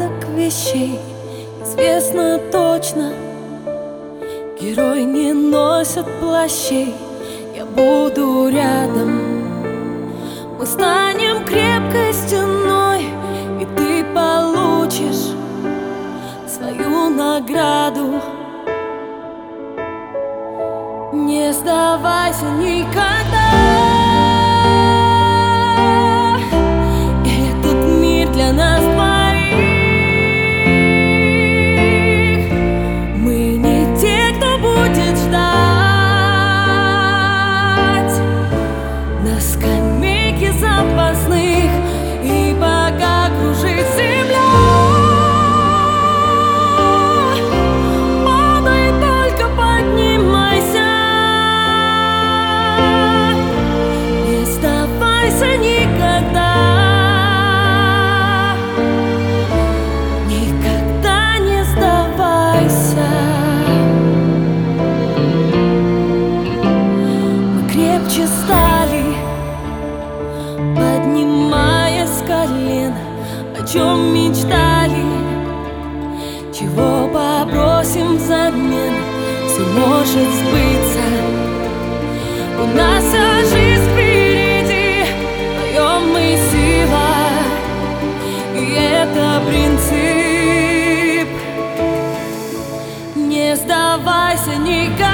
порядок вещей. Известно точно, герой не носит плащей. Я буду рядом, мы станем крепкой стеной, и ты получишь свою награду. Не сдавайся никогда. Этот мир для нас двоих. Мы не те, кто будет ждать на скамейке запасных. И пока кружит земля, падай, только поднимайся. Не сдавайся никогда. Никогда не сдавайся. Мы крепче стали, поднимаясь с колен. О чем мечтали, чего попросим взамен, все может сбыться. У нас вся жизнь впереди, вдвоем мы сила, и это принцип. Не сдавайся никогда.